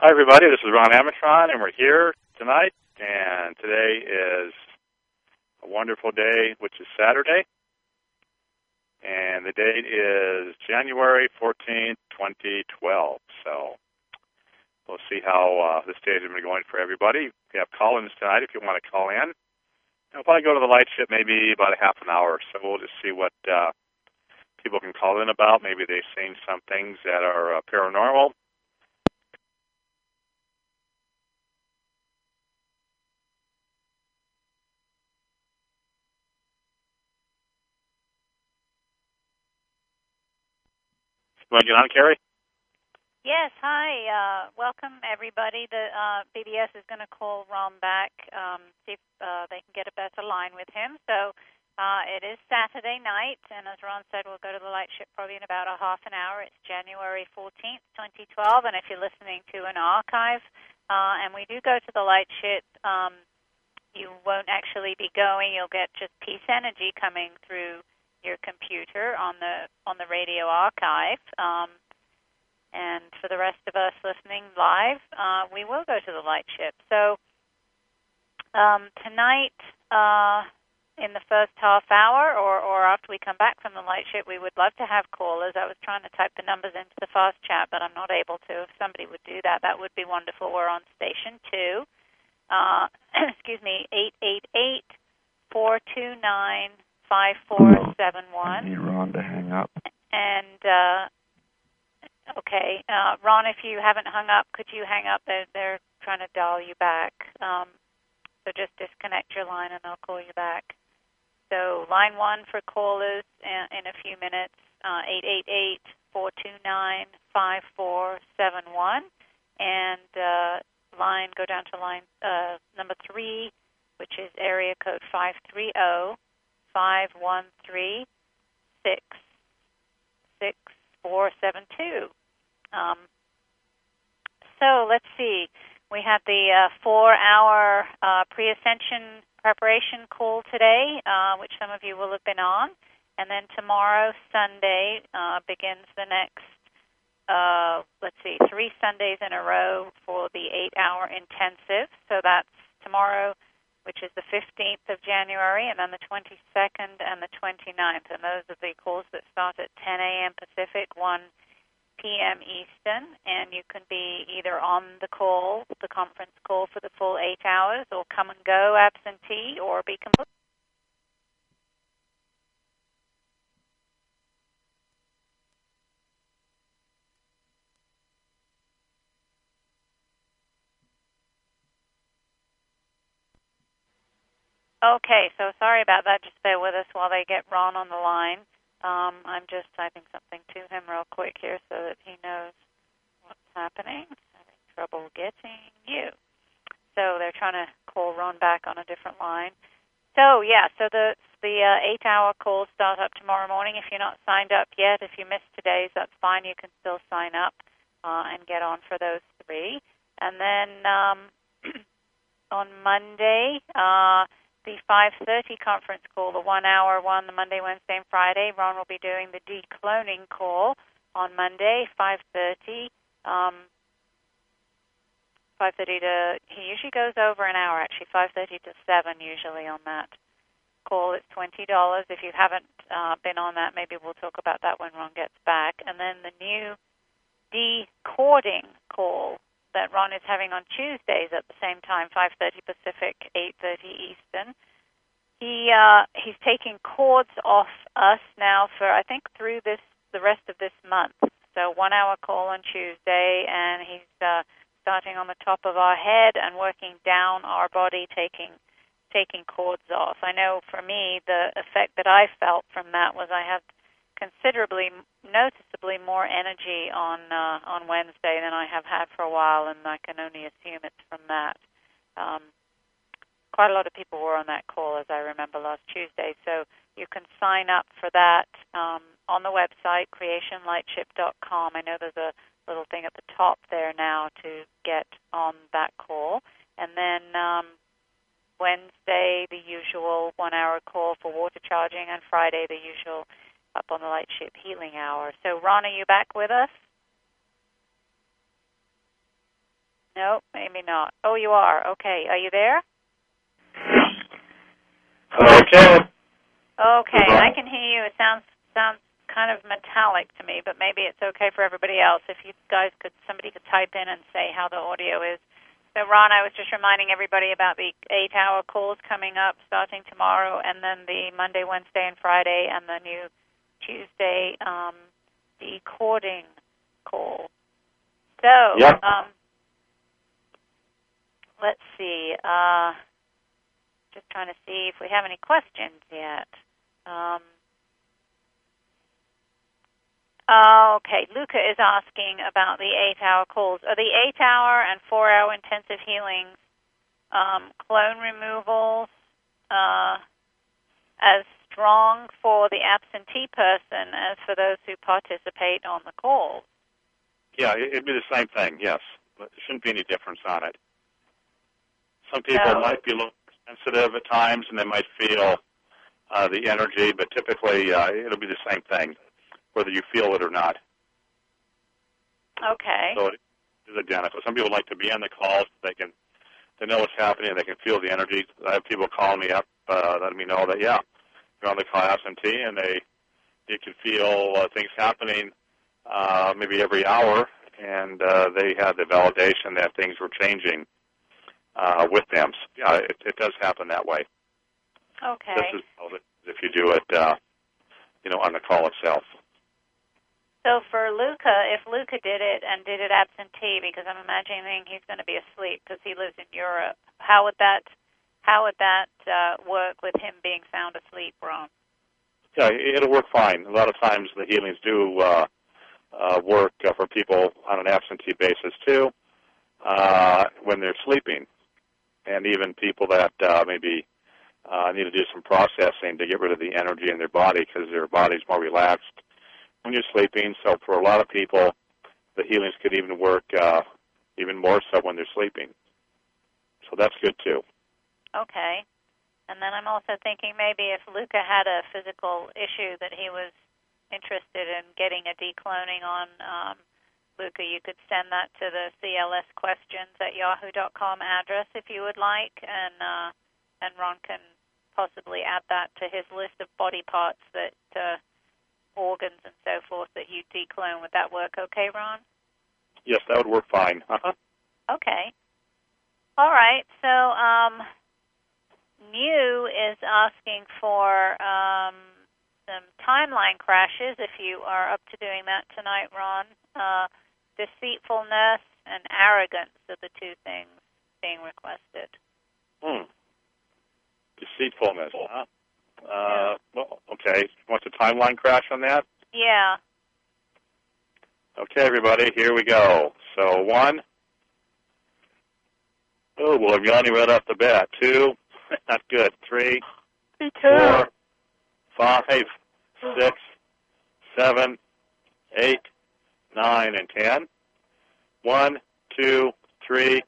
Hi, everybody. This is Ron Amatron, and we're here tonight. And today is a wonderful day, which is Saturday. And the date is January 14th, 2012. So we'll see how this day has been going for everybody. We have call-ins tonight if you want to call in. I'll probably go to the light ship maybe about a half an hour, so we'll just see what people can call in about. Maybe they've seen some things that are paranormal. You want to get on, Carrie? Yes, hi. Welcome, everybody. The BBS is going to call Ron back, see if they can get a better line with him. So it is Saturday night, and as Ron said, we'll go to the light ship probably in about a half an hour. It's January 14th, 2012, and if you're listening to an archive, and we do go to the light ship, you won't actually be going. You'll get just peace energy coming through your computer on the radio archive. And for the rest of us listening live, we will go to the light ship. So tonight, in the first half hour or after we come back from the light ship, we would love to have callers. I was trying to type the numbers into the fast chat, but I'm not able to. If somebody would do that, that would be wonderful. We're on station 2. Excuse me, 888-429-5471. I need Ron to hang up. And, okay, Ron, if you haven't hung up, could you hang up? They're trying to dial you back. So just disconnect your line and they'll call you back. So line 1 for callers in a few minutes, 888-429-5471. And go down to line number 3, which is area code 530-513-66472. So let's see. We had the 4-hour pre-ascension preparation call today, which some of you will have been on. And then tomorrow, Sunday, begins the next, 3 Sundays in a row for the 8-hour intensive. So that's tomorrow, which is the 15th of January, and then the 22nd and the 29th. And those are the calls that start at 10 a.m. Pacific, 1 p.m. Eastern. And you can be either on the call, the conference call for the full 8 hours, or come and go absentee, or be complete. Okay, so sorry about that. Just bear with us while they get Ron on the line. I'm just typing something to him real quick here so that he knows what's happening. Having trouble getting you. So they're trying to call Ron back on a different line. So, the 8-hour calls start up tomorrow morning. If you're not signed up yet, if you missed today's, that's fine. You can still sign up and get on for those 3. And then on Monday, the 5:30 conference call, the 1-hour one, the Monday, Wednesday, and Friday. Ron will be doing the decloning call on Monday, 5:30. 5:30 to, he usually goes over an hour, actually, 5:30 to 7 usually on that call. It's $20. If you haven't been on that, maybe we'll talk about that when Ron gets back. And then the new decording call that Ron is having on Tuesdays at the same time, 5:30 Pacific, 8:30 Eastern. He's taking cords off us now for, I think, through the rest of this month. So 1-hour call on Tuesday, and he's starting on the top of our head and working down our body, taking cords off. I know for me, the effect that I felt from that was I had noticeably more energy on Wednesday than I have had for a while, and I can only assume it's from that. Quite a lot of people were on that call, as I remember, last Tuesday. So you can sign up for that on the website, creationlightship.com. I know there's a little thing at the top there now to get on that call. And then Wednesday, the usual 1-hour call for water charging, and Friday, the usual up on the light ship healing hour. So, Ron, are you back with us? No, maybe not. Oh, you are. Okay. Are you there? Okay. Okay, I can hear you. It sounds kind of metallic to me, but maybe it's okay for everybody else. If you guys somebody could type in and say how the audio is. So, Ron, I was just reminding everybody about the 8-hour calls coming up starting tomorrow, and then the Monday, Wednesday, and Friday, and the new Tuesday decoding call. So, yep. Let's see. Just trying to see if we have any questions yet. Okay, Luca is asking about the 8-hour calls. Are the 8-hour and 4-hour intensive healings clone removals as strong for the absentee person as for those who participate on the calls? Yeah, it'd be the same thing, yes. But there shouldn't be any difference on it. Some people might be a little sensitive at times, and they might feel the energy, but typically it'll be the same thing, whether you feel it or not. Okay. So it is identical. Some people like to be on the calls. They know what's happening. They can feel the energy. I have people calling me up, letting me know that, yeah, they're on the call absentee, and you can feel things happening maybe every hour, and they had the validation that things were changing with them. So, yeah, it does happen that way. Okay. Just as well as if you do it, on the call itself. So for Luca, if Luca did it and did it absentee, because I'm imagining he's going to be asleep because he lives in Europe, how would that work with him being sound asleep, Ron? Yeah, it'll work fine. A lot of times the healings do work for people on an absentee basis too when they're sleeping, and even people that maybe need to do some processing to get rid of the energy in their body because their body's more relaxed when you're sleeping. So for a lot of people, the healings could even work even more so when they're sleeping. So that's good too. Okay. And then I'm also thinking maybe if Luca had a physical issue that he was interested in getting a decloning on, Luca, you could send that to the clsquestions@yahoo.com address if you would like, and Ron can possibly add that to his list of body parts that organs and so forth that you declone. Would that work okay, Ron? Yes, that would work fine. Okay. All right. So New is asking for some timeline crashes, if you are up to doing that tonight, Ron. Deceitfulness and arrogance are the two things being requested. Deceitfulness, huh? Well, okay. You want the timeline crash on that? Yeah. Okay, everybody, here we go. So 1. Oh, well, I'm yawning right off the bat. 2. Not good. 3. Me too. 4. 5. 6. 7. 8. 9, and 10. 1, 2, 3.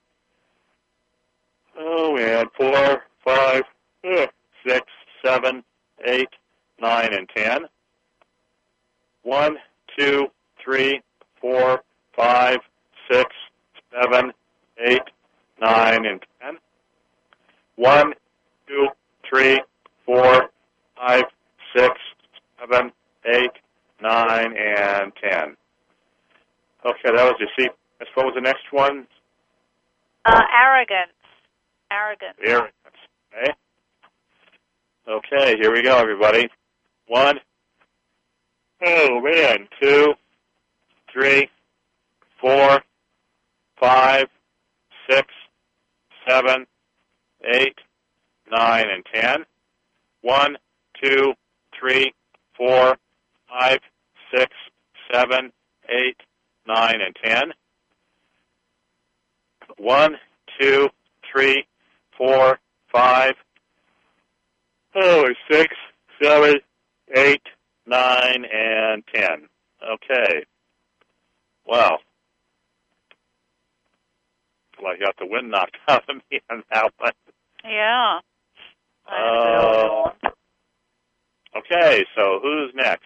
Oh, man. 4, 5, 6, 7, 8, 9, and 10. 1, 2, 3, 4, 5, 6, 7, 8, 9, and 10. 1, 2, 3, 4, 5, 6, 7, 8, 9, and 10. Okay, that was deceit. What was the next one? Arrogance. Arrogance. Okay. Okay, here we go, everybody. 1. Oh, man. 2, 3, 4, 5, 6, 7, 8, 9, and 10. 1, 2, 3, 4, 5, 6, 7, 8, 9, and 10. 1, 2, 3, 4, 5, 6, 7, 8, 9, and 10. Okay. Wow. Well, I got the wind knocked out of me on that one. Yeah. Okay, so who's next?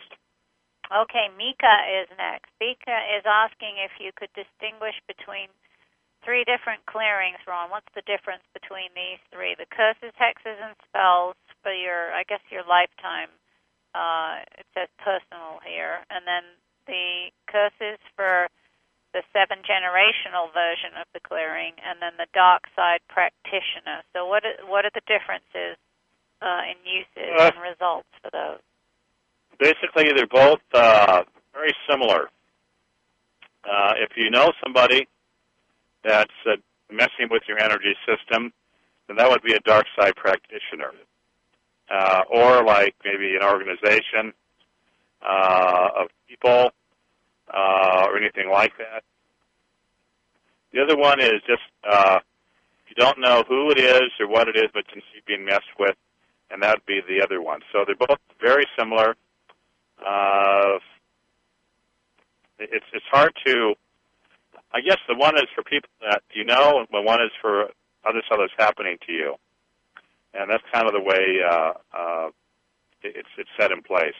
Okay, Mika is next. Mika is asking if you could distinguish between three different clearings, Ron. What's the difference between these three? The curses, hexes, and spells for your, I guess, your lifetime. It says personal here. And then the curses for the 7-generational version of the clearing, and then the dark side practitioner. So what are the differences in usage and results for those? Basically, they're both very similar. If you know somebody that's messing with your energy system, then that would be a dark side practitioner. Or like maybe an organization of people or anything like that. The other one is just you don't know who it is or what it is, but you see being messed with, and that would be the other one. So they're both very similar. It's hard to, I guess the one is for people that you know, and the one is for other stuff that's happening to you. And that's kind of the way it's set in place.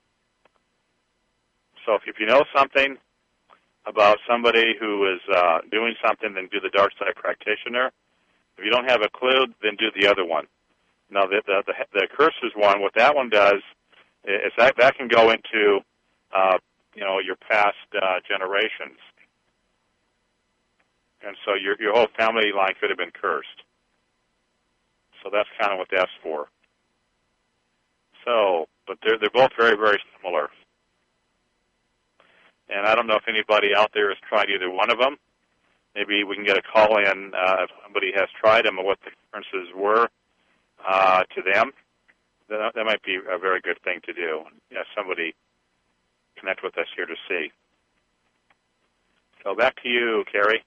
So if you know something about somebody who is doing something, then do the dark side practitioner. If you don't have a clue, then do the other one. Now, the curses one, what that one does is that can go into your past generations, and so your whole family line could have been cursed. So that's kind of what that's for. So, but they're both very, very similar. And I don't know if anybody out there has tried either one of them. Maybe we can get a call in if somebody has tried them and what the differences were to them. That might be a very good thing to do. Somebody connect with us here to see. So back to you, Carrie.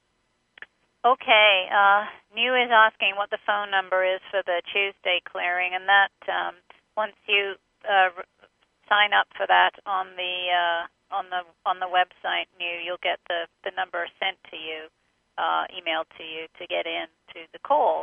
Okay. New is asking what the phone number is for the Tuesday clearing, and that once you sign up for that on the website, New, you'll get the number sent to you, emailed to you to get in to the call.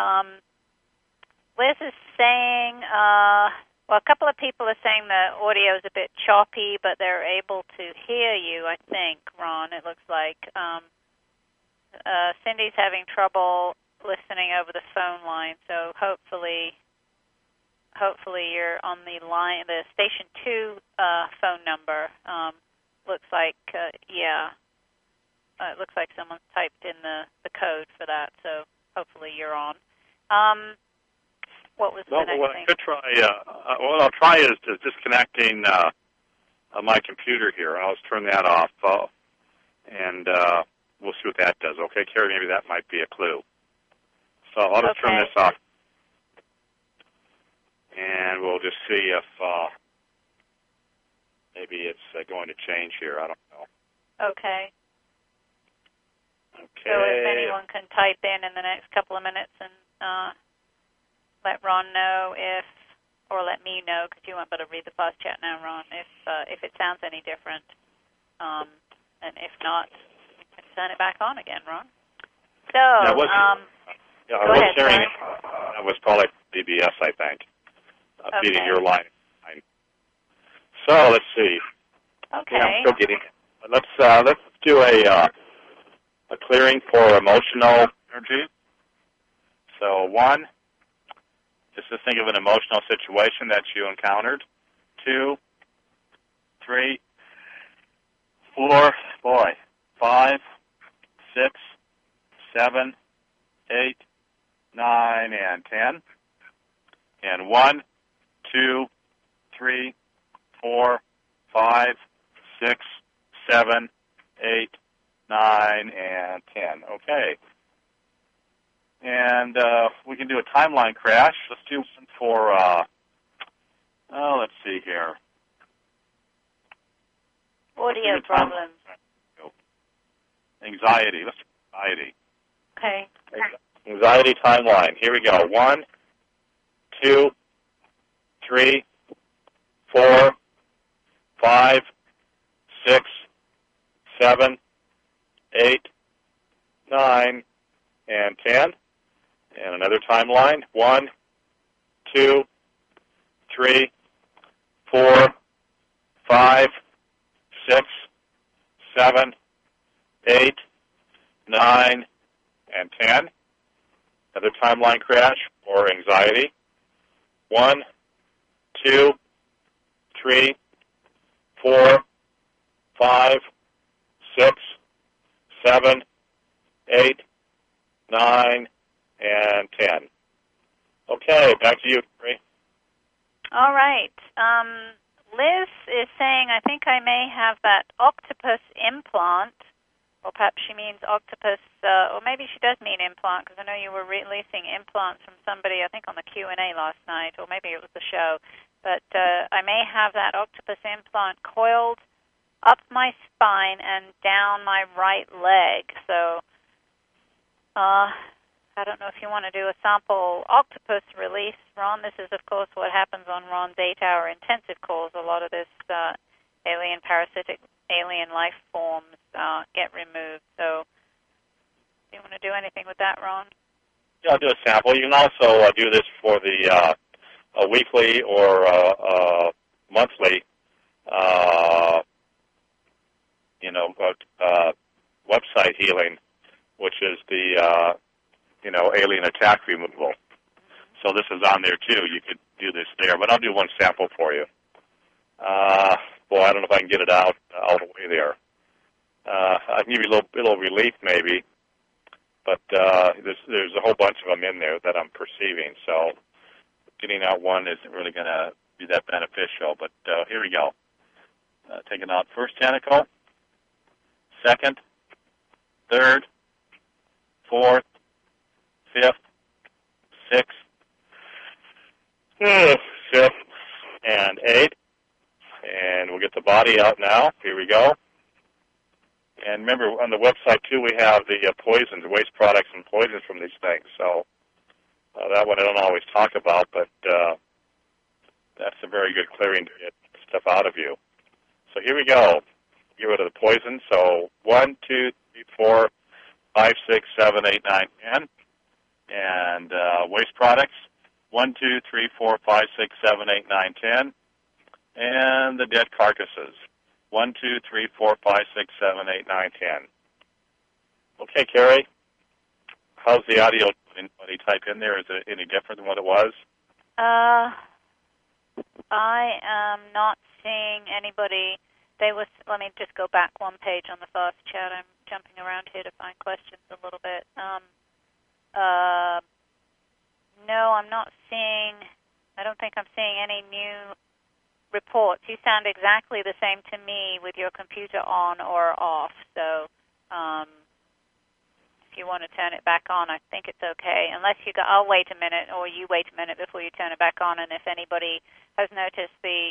Liz is saying, a couple of people are saying the audio is a bit choppy, but they're able to hear you, I think, Ron, it looks like. Cindy's having trouble listening over the phone line, so hopefully you're on the line, the station 2 phone number. Looks like, it looks like someone's typed in the code for that, so hopefully you're on. What was the next thing? What I could try, what I'll try is disconnecting my computer here. I'll just turn that off, and we'll see what that does. Okay, Carrie, maybe that might be a clue. So I'll just turn this off, and we'll just see if maybe it's going to change here. I don't know. Okay. Okay. So if anyone can type in the next couple of minutes and let Ron know or let me know, because you won't be able to read the fast chat now, Ron, if it sounds any different. And if not, turn it back on again, Ron. So, I was hearing it. That was probably DBS, I think, feeding your line. So let's see. Okay. Yeah, I'm still getting it. Let's do a clearing for emotional energy. So 1, just to think of an emotional situation that you encountered. 2, 3, 4, 5, 6, 7, 8, 9, and 10. And 1, 2, 3, 4, 5, 6, 7, 8, 9, and 10. Okay. And we can do a timeline crash. Let's do one for, let's see here. Audio problems. Anxiety. Let's do anxiety. Okay. Anxiety timeline. Here we go. 1, 2, 3, 4, 5, 6, 7, 8, 9, and 10. And another timeline. 1, 2, 3, 4, 5, 6, 7, 8, 9, and 10. Another timeline crash or anxiety. 1, 2, 3, 4, 5, 6, 7, 8, 9, and 10. Okay, back to you, Carrie. All right. Liz is saying, I think I may have that octopus implant, or perhaps she means octopus, or maybe she does mean implant, because I know you were releasing implants from somebody, I think, on the Q&A last night, or maybe it was the show. But I may have that octopus implant coiled up my spine and down my right leg. So I don't know if you want to do a sample octopus release, Ron. This is, of course, what happens on Ron's 8-hour intensive calls. A lot of this alien, parasitic, alien life forms get removed. So do you want to do anything with that, Ron? Yeah, I'll do a sample. You can also do this for the a weekly or monthly, website healing, which is the alien attack removal. So this is on there too. You could do this there, but I'll do one sample for you. Boy, I don't know if I can get it out all the way there. I can give you a little relief maybe, but there's a whole bunch of them in there that I'm perceiving. So getting out one isn't really going to be that beneficial. But here we go. Taking out first tentacle, second, third, fourth, fifth, sixth, fifth, and eighth. And we'll get the body out now. Here we go. And remember, on the website, too, we have the poisons, waste products and poisons from these things. So that one I don't always talk about, but that's a very good clearing to get stuff out of you. So here we go. Get rid of the poison. So 1, 2, 3, 4, 5, 6, 7, 8, 9, 10. And waste products, 1, 2, 3, 4, 5, 6, 7, 8, 9, 10. And the dead carcasses, 1, 2, 3, 4, 5, 6, 7, 8, 9, 10. Okay, Carrie, how's the audio? Anybody type in there? Is it any different than what it was? I am not seeing anybody. Let me just go back one page on the fast chat. I'm jumping around here to find questions a little bit. No, I'm not seeing. I don't think I'm seeing any new reports. You sound exactly the same to me with your computer on or off. So if you want to turn it back on, I think it's okay. Unless I'll wait a minute, or you wait a minute before you turn it back on. And if anybody has noticed the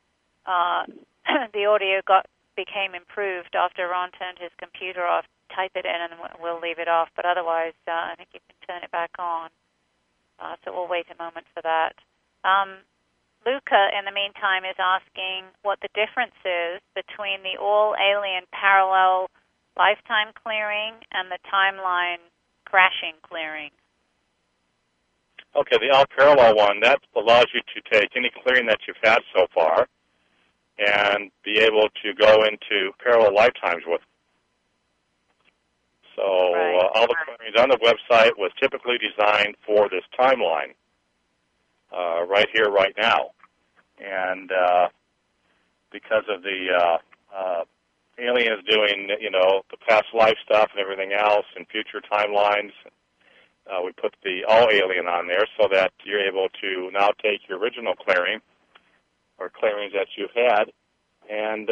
audio became improved after Ron turned his computer off, type it in and we'll leave it off. But otherwise, I think you can turn it back on. So we'll wait a moment for that. Luca, in the meantime, is asking what the difference is between the all-alien parallel lifetime clearing and the timeline crashing clearing. Okay, the all-parallel one, that allows you to take any clearing that you've had so far and be able to go into parallel lifetimes with. So all the clearings on the website was typically designed for this timeline, right here, right now. And because of the aliens doing, the past life stuff and everything else and future timelines, we put the all-alien on there so that you're able to now take your original clearing or clearings that you've had and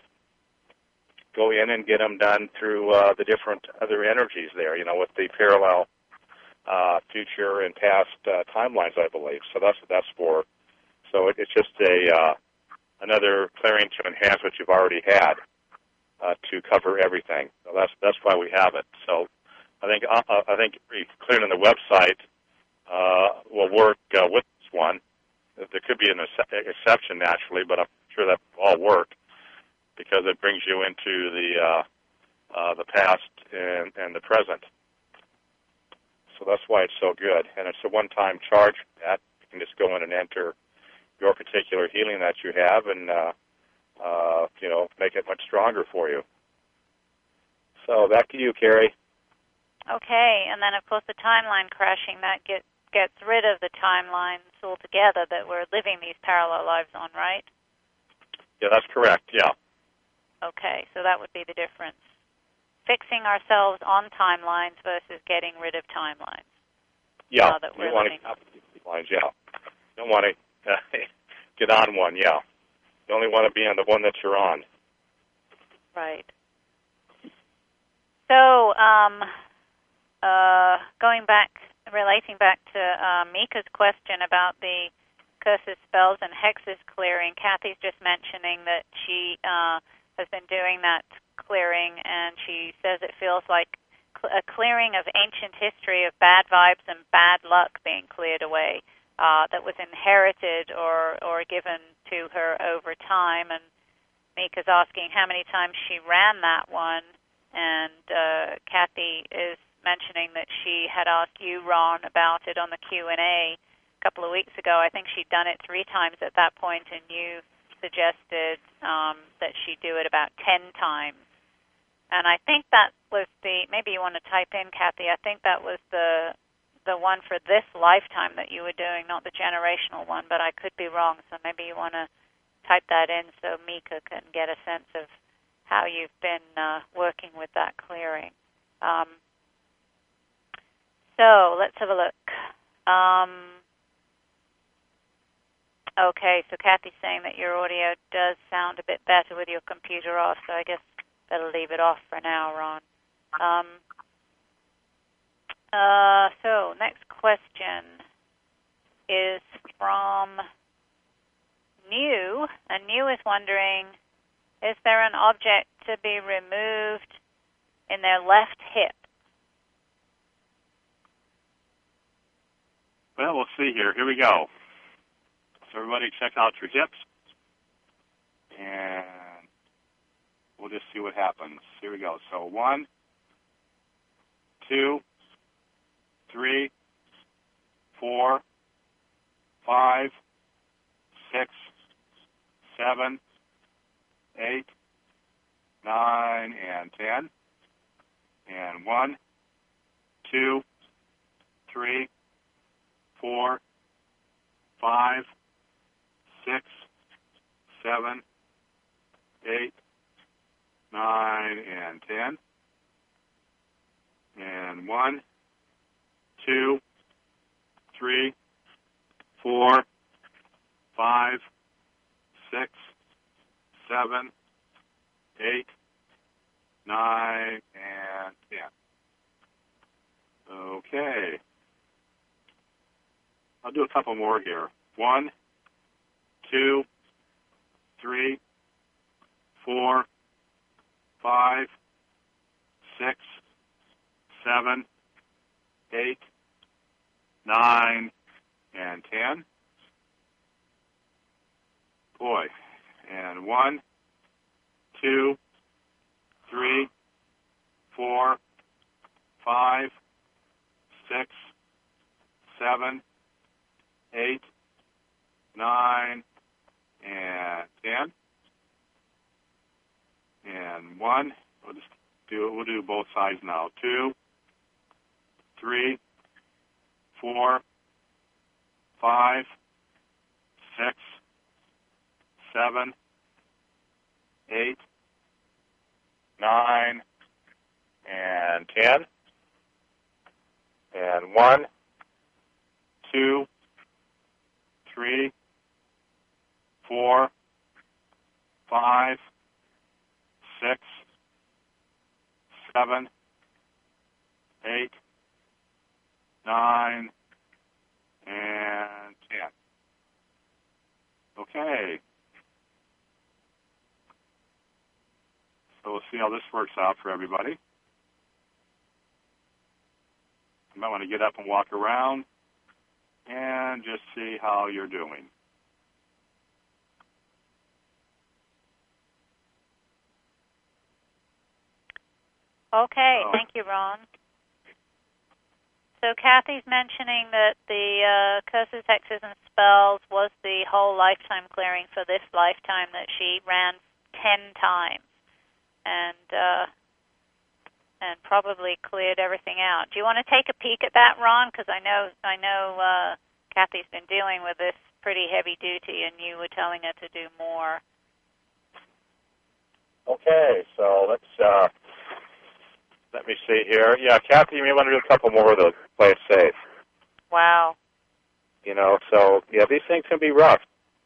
go in and get them done through the different other energies there, with the parallel future and past timelines, I believe. So that's what that's for. So it's just another clearing to enhance what you've already had to cover everything. So that's why we have it. So I think clearing on the website will work with this one. There could be an exception naturally, but I'm sure that will all work because it brings you into the past and the present. So that's why it's so good. And it's a one-time charge for that. You can just go in and enter your particular healing that you have and, make it much stronger for you. So back to you, Carrie. Okay, and then of course the timeline crashing, that gets rid of the timelines altogether that we're living these parallel lives on, right? Yeah, that's correct. Yeah. Okay, so that would be the difference. Fixing ourselves on timelines versus getting rid of timelines. Yeah, That you we're want living. to keep timelines, yeah. You don't want to get on one, yeah. You only want to be on the one that you're on. Right. So, relating back to Mika's question about the curses, spells, and hexes clearing, Kathy's just mentioning that she has been doing that clearing, and she says it feels like a clearing of ancient history of bad vibes and bad luck being cleared away that was inherited or given to her over time. And Mika's asking how many times she ran that one, and Kathy is mentioning that she had asked you, Ron, about it on the Q&A a couple of weeks ago. I think she'd done it 3 times at that point, and you suggested that she do it about 10 times. And I think that was maybe you want to type in, Kathy, I think that was the one for this lifetime that you were doing, not the generational one, but I could be wrong, so maybe you want to type that in so Mika can get a sense of how you've been working with that clearing. So let's have a look. Okay, so Kathy's saying that your audio does sound a bit better with your computer off, so I guess better leave it off for now, Ron. So next question is from New, and New is wondering, is there an object to be removed in their left hip? Well, we'll see here. Here we go. So everybody check out your hips, and we'll just see what happens. Here we go. So 1, 2, 3, 4, 5, 6, 7, 8, 9, and 10. And 1, 2, 3, 4, 5, 6, 7, 8, 9, and 10. And 1, 2, 3, 4, 5, 6, 7, 8, 9, and 10. Okay. I'll do a couple more here. 1, 2, 3, 4, 5, 6, 7, 8, 9, and 10. Boy. And 1, 2, 3, 4, 5, 6, 7, 8, 9, and 10. And 1, we'll do both sides now. 2, 3, 4, 5, 6, 7, 8, 9, and 10. And 1, 2, 3, 4, 5, 6, 7, 8, 9, and 10. Okay. So we'll see how this works out for everybody. You might want to get up and walk around and just see how you're doing. Okay, thank you, Ron. So Kathy's mentioning that the curses, hexes, and spells was the whole lifetime clearing for this lifetime that she ran 10 times. And and probably cleared everything out. Do you want to take a peek at that, Ron? Because I know Kathy's been dealing with this pretty heavy duty, and you were telling her to do more. Okay, so let me see here. Yeah, Kathy, you may want to do a couple more of those. Play it safe. Wow. So yeah, these things can be rough.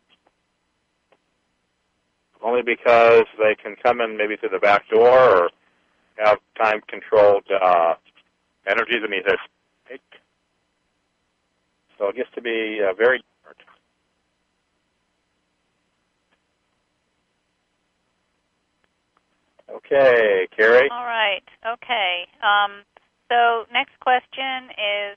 Only because they can come in maybe through the back door or have time-controlled energies in either state. So it gets to be very different. Okay, Carrie. All right. Okay. So next question is,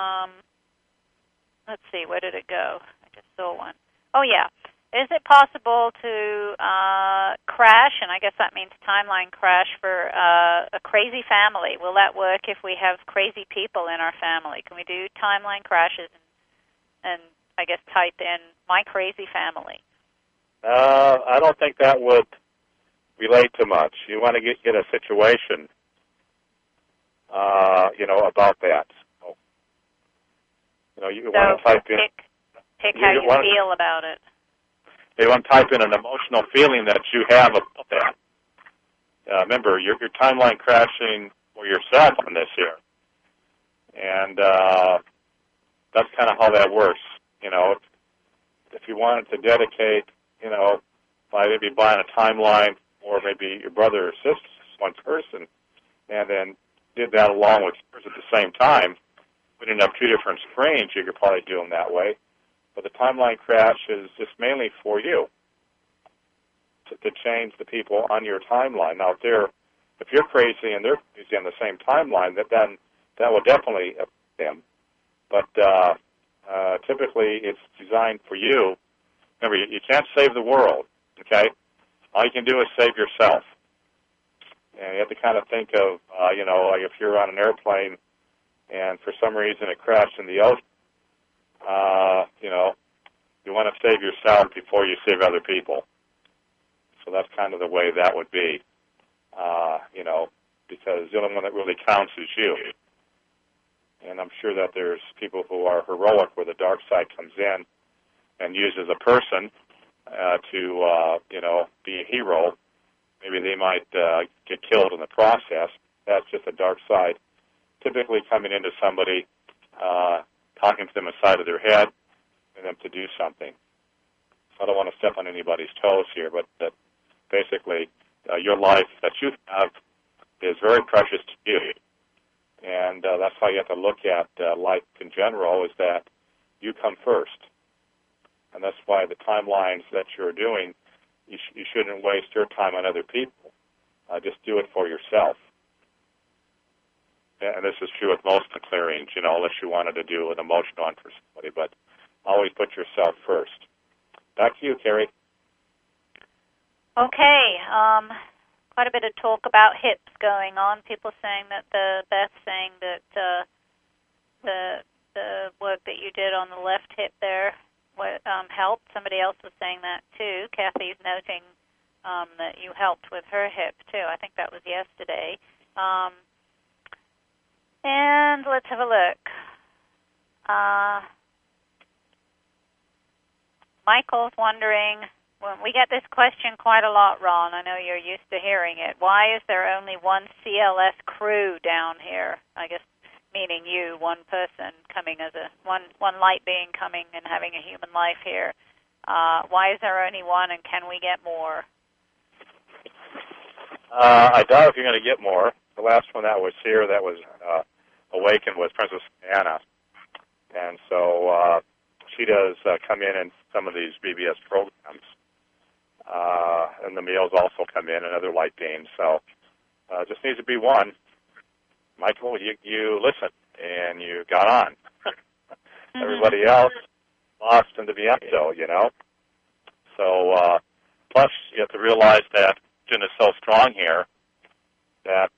let's see, where did it go? I just saw one. Oh, yeah. Is it possible to crash, and I guess that means timeline crash, for a crazy family? Will that work if we have crazy people in our family? Can we do timeline crashes and I guess type in my crazy family? I don't think that would relate to much. You want to get a situation, about that. You want to type in. Pick how you feel about it. You want to type in an emotional feeling that you have about that. Remember, you're timeline crashing for yourself on this here. And that's kind of how that works. If you wanted to dedicate, by maybe buying a timeline or maybe your brother or sister, one person, and then did that along with yours at the same time, putting up two different screens, you could probably do them that way. But the timeline crash is just mainly for you to change the people on your timeline. Now, if you're crazy and they're crazy on the same timeline, then that will definitely affect them. But typically, it's designed for you. Remember, you can't save the world. Okay, all you can do is save yourself. And you have to kind of think of, like if you're on an airplane and for some reason it crashed in the ocean. You want to save yourself before you save other people. So that's kind of the way that would be, because the only one that really counts is you. And I'm sure that there's people who are heroic where the dark side comes in and uses a person to, be a hero. Maybe they might get killed in the process. That's just the dark side. Typically coming into somebody, talking to them inside of their head, and them to do something. So I don't want to step on anybody's toes here, but that basically your life that you have is very precious to you. And that's how you have to look at life in general, is that you come first. And that's why the timelines that you're doing, you shouldn't waste your time on other people. Just do it for yourself. And this is true with most of the clearings, unless you wanted to do an emotional one for somebody. But always put yourself first. Back to you, Carrie. Okay. Quite a bit of talk about hips going on. People saying that Beth saying that the work that you did on the left hip there helped. Somebody else was saying that too. Kathy's noting that you helped with her hip too. I think that was yesterday. And let's have a look. Michael's wondering, well, we get this question quite a lot, Ron. I know you're used to hearing it. Why is there only one CLS crew down here? I guess meaning you, one person coming as one light being coming and having a human life here. Why is there only one, and can we get more? I doubt if you're going to get more. The last one that was here that was awakened was Princess Anna. And so she does come in some of these BBS programs. And the males also come in and other light beings. So just needs to be one. Michael, you listened and you got on. Everybody else lost in the Viento, So plus you have to realize that Jin is so strong here that,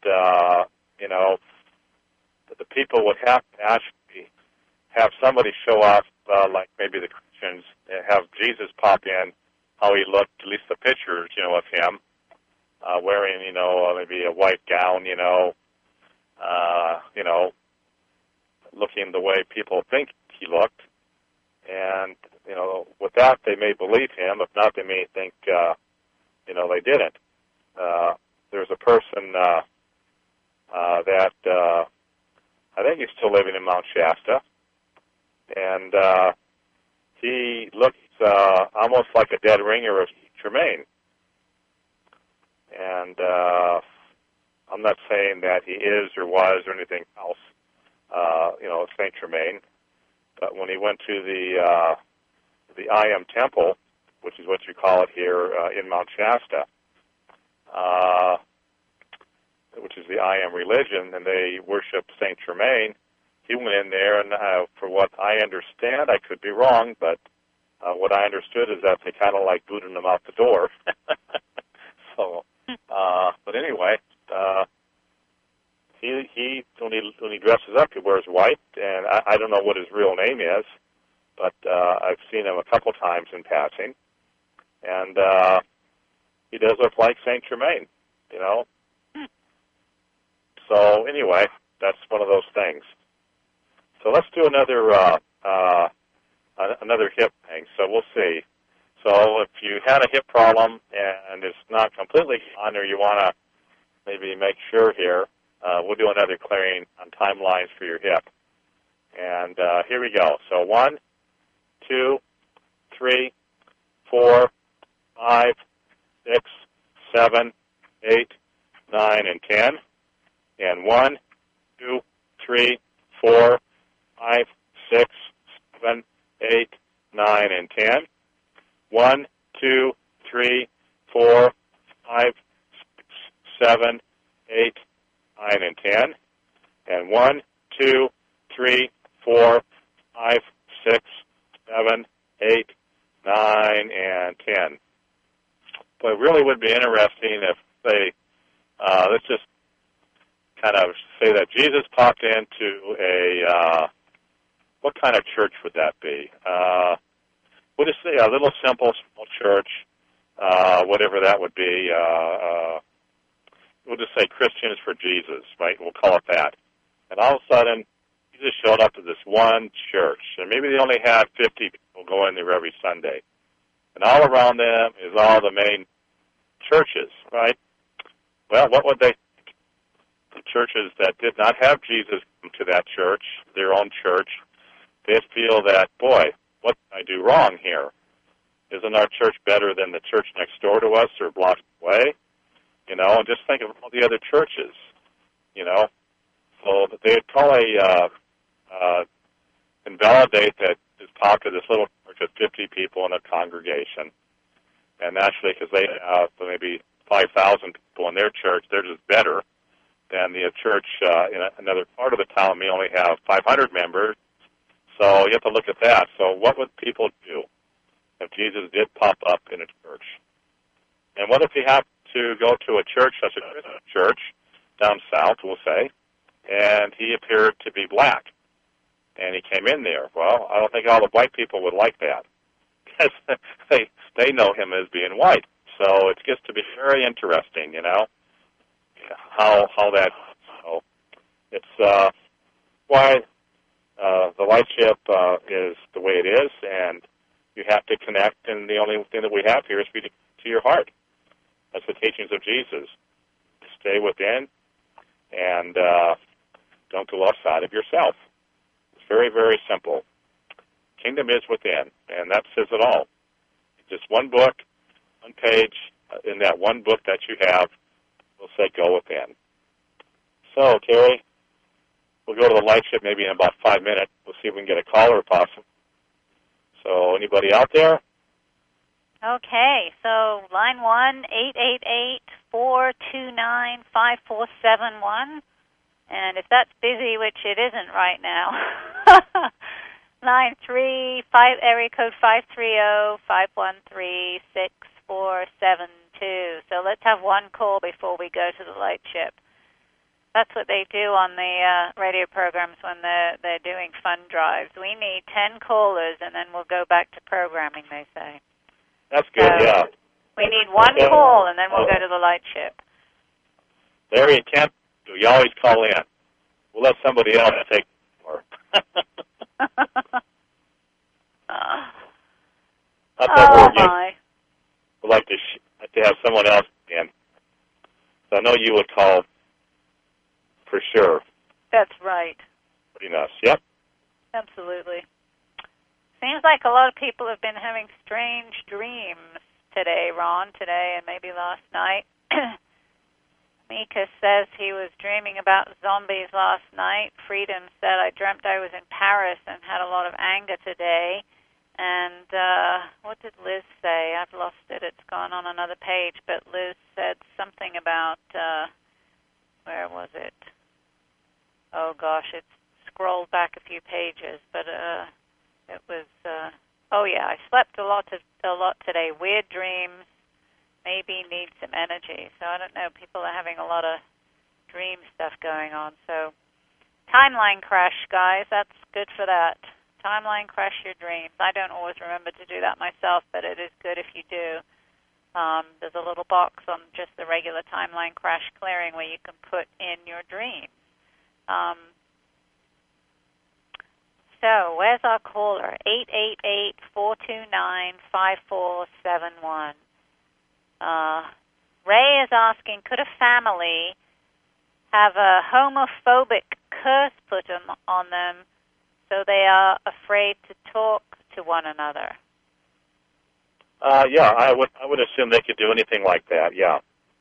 that the people would have to actually have somebody show up, like maybe the Christians, have Jesus pop in, how he looked, at least the pictures, of him, wearing, maybe a white gown, looking the way people think he looked. And, with that, they may believe him. If not, they may think, they didn't. There's a person that I think he's still living in Mount Shasta, and he looks almost like a dead ringer of Tremaine. And I'm not saying that he is or was or anything else, Saint Tremaine. But when he went to the I Am Temple, which is what you call it here in Mount Shasta, which is the I Am religion, and they worship Saint Tremaine, he went in there, and for what I understand, I could be wrong, but what I understood is that they kind of like booted him out the door. So, but anyway, he when he dresses up, he wears white, and I don't know what his real name is, but I've seen him a couple times in passing, and he does look like Saint Tremaine, So anyway, that's one of those things. So let's do another hip thing. So we'll see. So if you had a hip problem and it's not completely gone, or you want to maybe make sure here, we'll do another clearing on timelines for your hip. And here we go. So 1, 2, 3, 4, 5, 6, 7, 8, 9, and 10. And 1, 2, 3, 4, 5, 6, 7, 8, 9, and 10. 1, 2, 3, 4, 5, 6, 7, 8, 9, and 10. And 1, 2, 3, 4, 5, 6, 7, 8, 9, and 10. But it really would be interesting if they, let's just kind of say that Jesus popped into what kind of church would that be? We'll just say a little simple, small church, whatever that would be. We'll just say Christians for Jesus, right? We'll call it that. And all of a sudden, Jesus showed up to this one church, and maybe they only had 50 people going there every Sunday. And all around them is all the main churches, right? Well, what would they think? The churches that did not have Jesus come to that church, their own church, they'd feel that, boy, what did I do wrong here? Isn't our church better than the church next door to us or blocks away? And just think of all the other churches, So they'd probably invalidate that just pop to this little church of 50 people in a congregation. And actually, because they have maybe 5,000 people in their church, they're just better than the church in another part of the town may only have 500 members. So you have to look at that. So what would people do if Jesus did pop up in a church? And what if he happened to go to a church, such a Christian church, down south, we'll say, and he appeared to be black, and he came in there? Well, I don't think all the white people would like that, because they know him as being white. So it gets to be very interesting, how that. So it's why the lightship is the way it is, and you have to connect, and the only thing that we have here is to your heart. That's the teachings of Jesus. Stay within, and don't go outside of yourself. It's very, very simple. Kingdom is within, and that says it all. Just one book, one page, in that one book that you have will say go within. So, Carrie, we'll go to the lightship maybe in about 5 minutes. We'll see if we can get a caller possible. So, anybody out there? Okay, so line 1, 888-429-5471. And if that's busy, which it isn't right now, line 3, area code 530-513-6472. So let's have one call before we go to the lightship. That's what they do on the radio programs when they're doing fund drives. We need 10 callers, and then we'll go back to programming, they say. That's good, yeah. We need one call, and then we'll go to the lightship. There you can. You always call in. we'll let somebody else take more. My. We'd like to have someone else in. So I know you would call for sure. That's right. Pretty nice. Yep. Absolutely. Seems like a lot of people have been having strange dreams today, Ron, today and maybe last night. Mika says he was dreaming about zombies last night. Freedom said, I dreamt I was in Paris and had a lot of anger today. And what did Liz say? I've lost it. It's gone on another page. But Liz said something about, where was it? Oh, gosh, it's scrolled back a few pages. But it was, oh, yeah, I slept a lot today. Weird dreams. Maybe need some energy. So I don't know. People are having a lot of dream stuff going on. So timeline crash, guys. That's good for that. Timeline crash your dreams. I don't always remember to do that myself, but it is good if you do. There's a little box on just the regular timeline crash clearing where you can put in your dreams. So where's our caller? 888-429-5471. Ray is asking, could a family have a homophobic curse put on them so they are afraid to talk to one another? Yeah, I would assume they could do anything like that. Yeah.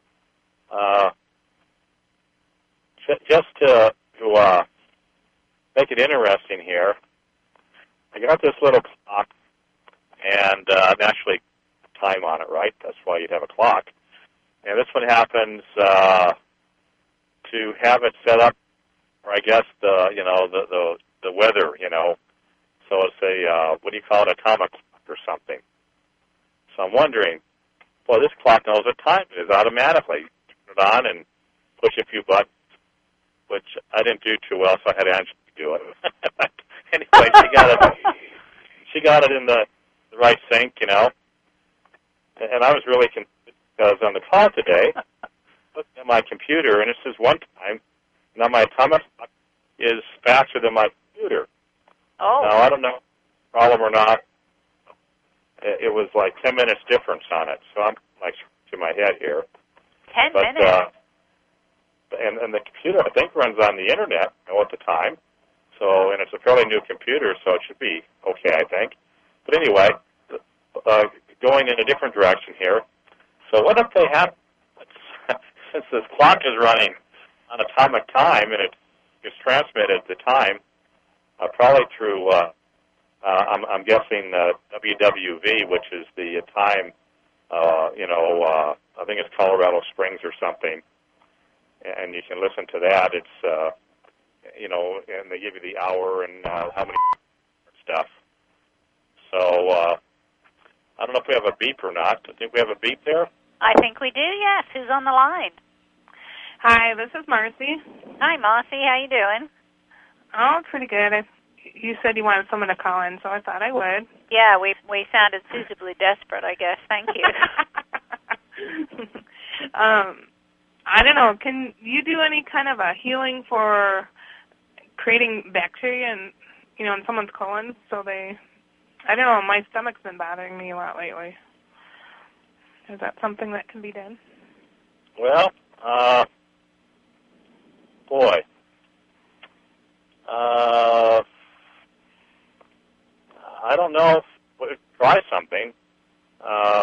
Just to make it interesting here, I got this little clock, and I'm actually time on it, right? That's why you'd have a clock. And this one happens to have it set up, or I guess the weather, So it's a what do you call it, atomic clock or something. So I'm wondering, well, this clock knows what time it is automatically. Turn it on and push a few buttons, which I didn't do too well, so I had Angela do it. Anyway, she got it in the right sync, And I was really confused because on the call today, I looked at my computer, and it says one time, now my atomic clock is faster than my computer. Oh. Now, I don't know if it's a problem or not. It was like 10 minutes difference on it, so I'm like to my head here. 10 minutes? And the computer, I think, runs on the Internet at the time. So, and it's a fairly new computer, so it should be okay, I think. But anyway, going in a different direction here. So what if they have, since this clock is running on atomic time and it is transmitted the time, probably through, I'm guessing WWV, which is the time, I think it's Colorado Springs or something, and you can listen to that. It's, and they give you the hour and how many stuff. So I don't know if we have a beep or not. I think we have a beep there. I think we do, yes. Who's on the line? Hi, this is Marcy. Hi, Marcy. How you doing? Oh, pretty good. You said you wanted someone to call in, so I thought I would. Yeah, we sounded suitably desperate, I guess. Thank you. I don't know. Can you do any kind of a healing for creating bacteria in someone's colon? So I don't know. My stomach's been bothering me a lot lately. Is that something that can be done? Well, boy. I don't know if we could try something. I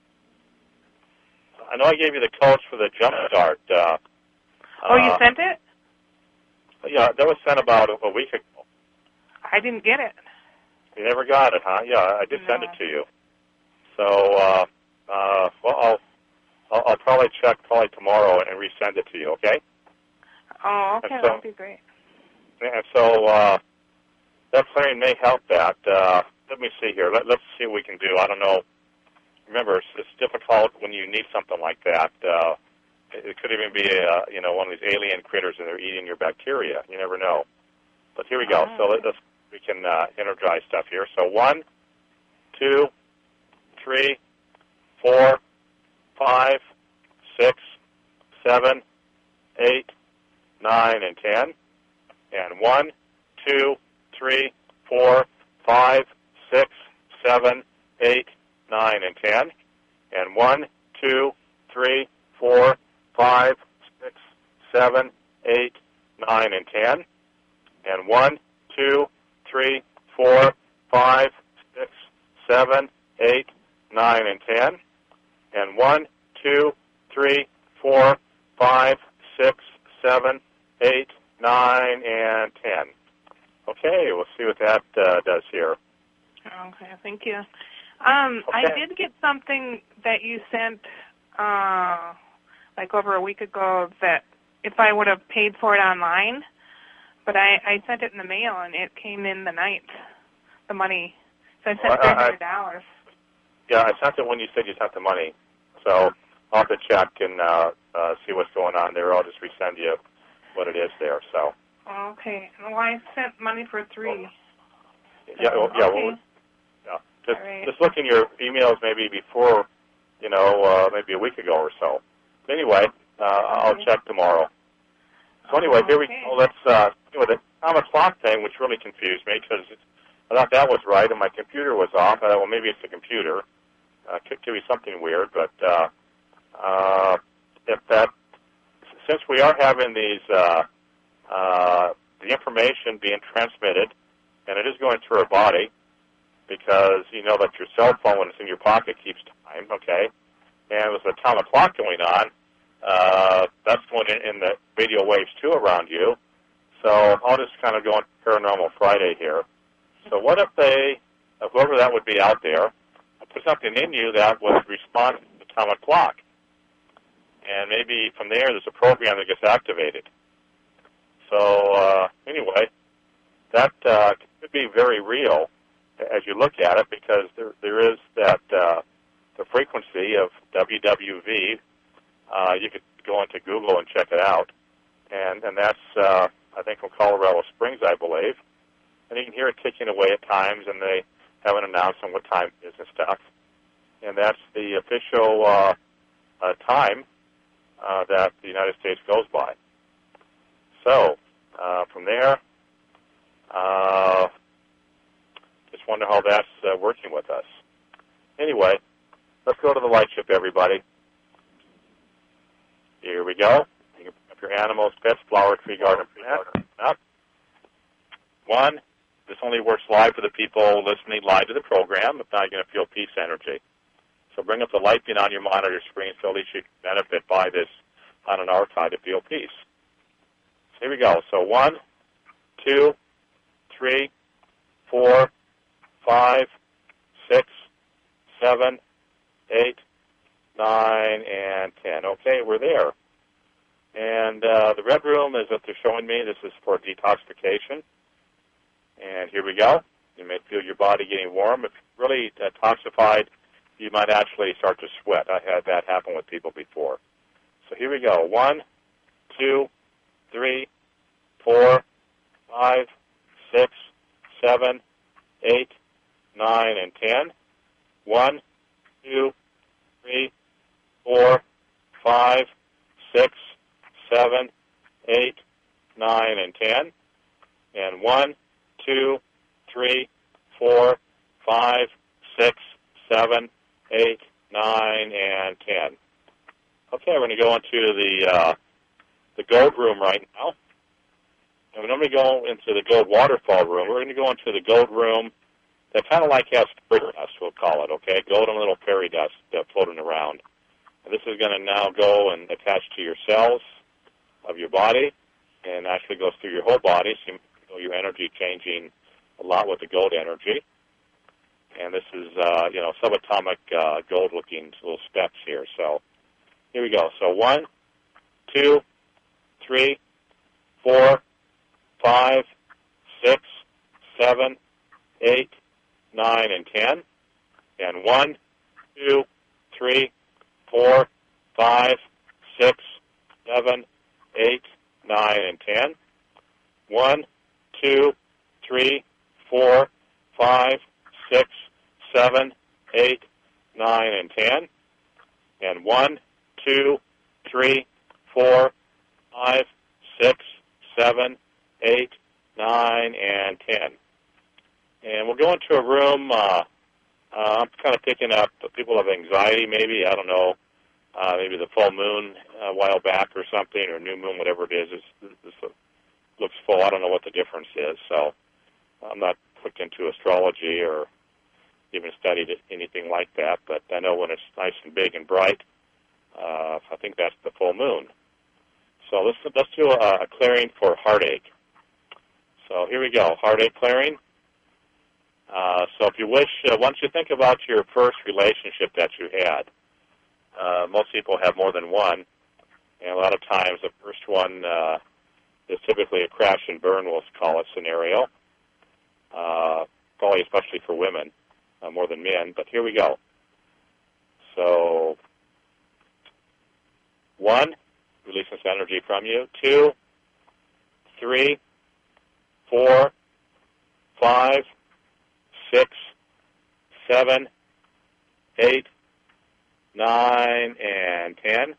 know I gave you the codes for the Jump Start. You sent it? Yeah, that was sent about a week ago. I didn't get it. You never got it, huh? Yeah, I did send it to you. So, well, I'll probably check tomorrow and resend it to you, okay? Oh, okay, that would be great. And so that clearing may help that. Let me see here. Let's see what we can do. I don't know. Remember, it's difficult when you need something like that. It could even be one of these alien critters and they're eating your bacteria. You never know. But here we go. So we can energize stuff here. So 1, 2, 3, 4, 5, 6, 7, 8, 9, and 10. and 1, 2, 3, 4, 5, 6, 7, 8, 9, and 10, and 1, 2, 3, 4, 5, 6, 7, 8, 9, and 10, and 1, 2, 3, 4, 5, 6, 7, 8, 9, and 10, and 1, 2, 3, 4, 5, 6, 7, 8, 9, and 10. Okay, we'll see what that does here. Okay, thank you. Okay. I did get something that you sent like over a week ago that if I would have paid for it online, but I sent it in the mail and it came in the night, the money. So I sent $300. Yeah, I sent it when you said you sent the money. So I'll have to check and see what's going on there. I'll just resend you what it is there. So. Okay. Well, I sent money for $3. Yeah. Okay. Well, yeah. Just look in your emails maybe before, maybe a week ago or so. But anyway, I'll check tomorrow. So anyway, here we go. Let's the Atomic Clock thing, which really confused me because I thought that was right and my computer was off. I thought, well, maybe it's the computer. Could be something weird, but since we are having these the information being transmitted, and it is going through our body, because you know that your cell phone, when it's in your pocket, keeps time, okay? And with the atomic clock going on, that's going in the radio waves too around you. So I'll just kind of go on Paranormal Friday here. So what if whoever that would be out there, put something in you that would respond to the atomic clock? And maybe from there's a program that gets activated. So anyway, that could be very real as you look at it, because there is that the frequency of WWV. You could go into Google and check it out, and that's I think from Colorado Springs, I believe, and you can hear it ticking away at times, and they haven't announced on what time it is and stuff, and that's the official time that the United States goes by. So from there, just wonder how that's working with us. Anyway, let's go to the light ship, everybody. Here we go. You can pick up your animals, pets, flower, tree, garden, plant. Up. 1. This only works live for the people listening live to the program. If not, you're going to feel peace energy. So bring up the light beam on your monitor screen so at least you can benefit by this on an archive to feel peace. So here we go. So 1, 2, 3, 4, 5, 6, 7, 8, 9, and 10. Okay, we're there. And the red room is what they're showing me. This is for detoxification. And here we go. You may feel your body getting warm. If you're really detoxified, you might actually start to sweat. I had that happen with people before. So here we go. 1, 2, 3, 4, 5, 6, 7, 8, 9, and 10. 1, 2, 3, 4, 5, 6, 7, 8, 9, and 10. And 1, 2, 3, 4, 5, 6, 7, 8, 9, and 10. Okay, we're going to go into the gold room right now. And when we go into the gold waterfall room, we're going to go into the gold room that kind of like has fairy dust, we'll call it, okay? Golden little fairy dust floating around. And this is going to now go and attach to your cells of your body and actually goes through your whole body, so you feel your energy changing a lot with the gold energy. And this is, subatomic gold-looking little specks here. So here we go. So 1, 2, 3, 4, 5, 6, 7, 8, 9, and 10. And 1, 2, 3, 4, 5, 6, 7, 8, 9, and 10. 1, 2, 3, 4, 5, 6, 7, 8, 9, and 10. And 1, 2, 3, 4, 5, 6, 7, 8, 9, and 10. And we'll go into a room. I'm kind of picking up people have anxiety, maybe. I don't know. Maybe the full moon a while back or something, or new moon, whatever it is. This looks full. I don't know what the difference is. So I'm not hooked into astrology or even studied anything like that. But I know when it's nice and big and bright, I think that's the full moon. So let's do a clearing for heartache. So here we go, heartache clearing. So if you wish, once you think about your first relationship that you had, most people have more than one, and a lot of times the first one is typically a crash and burn, we'll call it, scenario, probably especially for women more than men, but here we go. So 1, release this energy from you. 2, 3, 4, 5, 6, 7, 8, 9, and 10.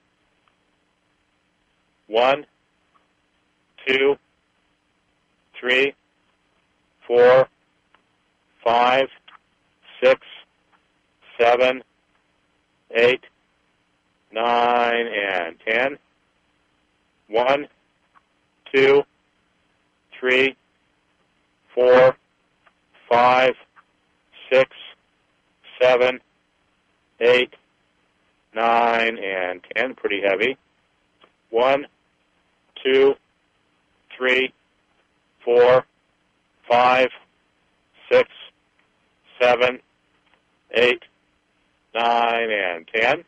1, 2, 3, 4, 5, 6, 7, 8, 9, and 10. 1, 2, 3, 4, 5, 6, 7, 8, 9, and 10. Pretty heavy. 1, 2, 3, 4, 5, 6, 7, 8, 9, and 10.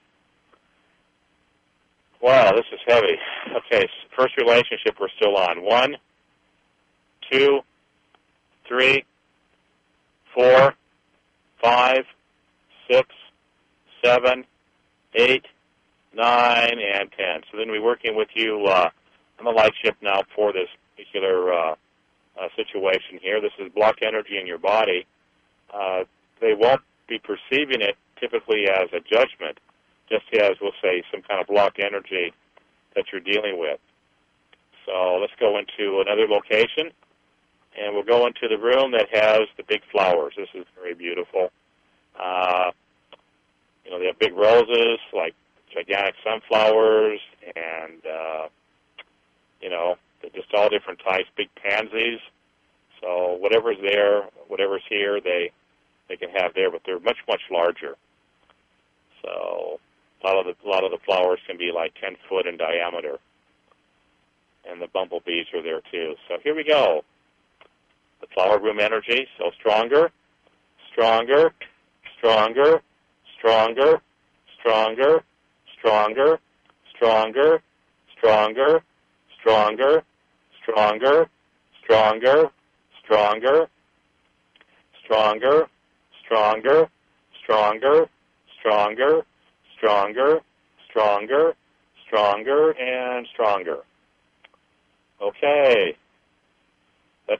Wow, this is heavy. Okay, first relationship we're still on. 1, 2, 3, 4, 5, 6, 7, 8, 9, and 10. So then we're working with you on the light ship now for this particular situation here. This is block energy in your body. They won't be perceiving it typically as a judgment, just as, we'll say, some kind of block energy that you're dealing with. So let's go into another location, and we'll go into the room that has the big flowers. This is very beautiful. They have big roses, like gigantic sunflowers, and, they're just all different types, big pansies. So whatever's there, whatever's here, they can have there, but they're much, much larger. So a lot of the flowers can be like 10 foot in diameter, and the bumblebees are there too. So here we go. The flower room energy, so stronger, stronger, stronger, stronger, stronger, stronger, stronger, stronger, stronger, stronger, stronger, stronger, stronger, stronger, stronger, stronger, stronger, stronger, stronger, and stronger. Okay. Let's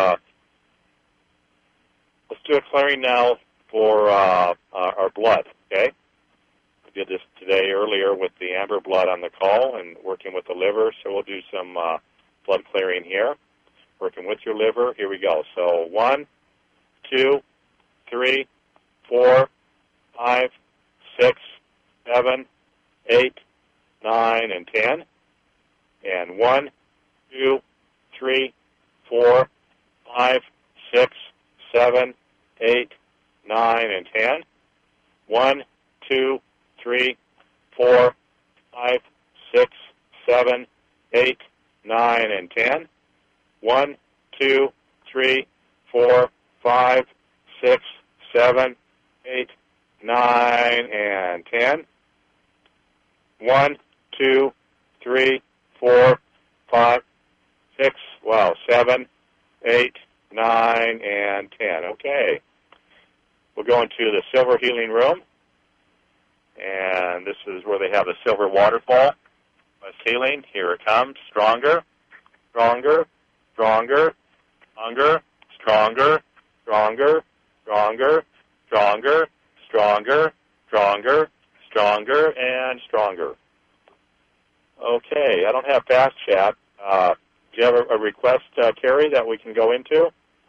do a clearing now for our blood, okay? We did this today earlier with the amber blood on the call and working with the liver, so we'll do some blood clearing here. Working with your liver, here we go. So 1, 2, 3, 4, 5, 6, 7, 8, 9, and 10. And 1, 2, 3, 4, 5, 6, 7, 8, 9, and 10. 1, 2, 3, 4, 5, 6, 7, 8, 9, and 10. 1, 2, 3, 4, 5, 6, 7, 8, 9, and 10. 1, 2, 3, 4, 5, 6, 7, 8, 9, and 10. Okay. We'll go into the silver healing room, and this is where they have the silver waterfall. It's healing. Here it comes. Stronger, stronger, stronger, stronger, stronger, stronger, stronger, stronger, stronger, stronger, stronger, and stronger. Okay, I don't have fast chat. Do you have a request, Carrie, that we can go into?